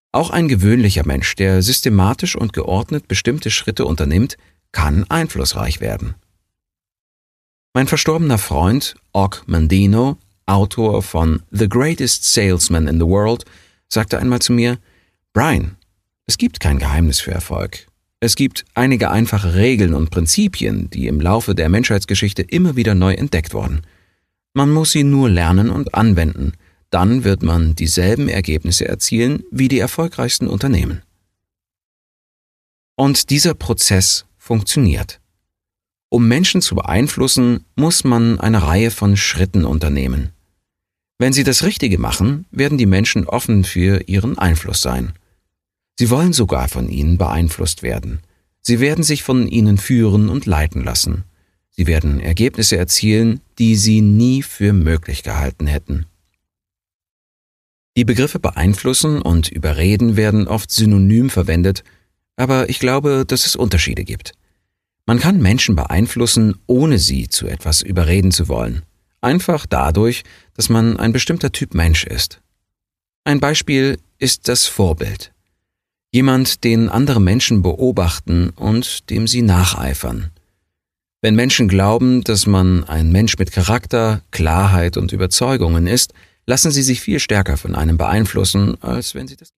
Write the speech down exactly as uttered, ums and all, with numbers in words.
Auch ein gewöhnlicher Mensch, der systematisch und geordnet bestimmte Schritte unternimmt, kann einflussreich werden. Mein verstorbener Freund Og Mandino, Autor von The Greatest Salesman in the World, sagte einmal zu mir: Brian, es gibt kein Geheimnis für Erfolg. Es gibt einige einfache Regeln und Prinzipien, die im Laufe der Menschheitsgeschichte immer wieder neu entdeckt wurden. Man muss sie nur lernen und anwenden, dann wird man dieselben Ergebnisse erzielen wie die erfolgreichsten Unternehmen. Und dieser Prozess funktioniert. Um Menschen zu beeinflussen, muss man eine Reihe von Schritten unternehmen. Wenn sie das Richtige machen, werden die Menschen offen für ihren Einfluss sein. Sie wollen sogar von ihnen beeinflusst werden. Sie werden sich von ihnen führen und leiten lassen. Sie werden Ergebnisse erzielen, die sie nie für möglich gehalten hätten. Die Begriffe beeinflussen und überreden werden oft synonym verwendet, aber ich glaube, dass es Unterschiede gibt. Man kann Menschen beeinflussen, ohne sie zu etwas überreden zu wollen. Einfach dadurch, dass man ein bestimmter Typ Mensch ist. Ein Beispiel ist das Vorbild. Jemand, den andere Menschen beobachten und dem sie nacheifern. Wenn Menschen glauben, dass man ein Mensch mit Charakter, Klarheit und Überzeugungen ist, lassen sie sich viel stärker von einem beeinflussen, als wenn sie das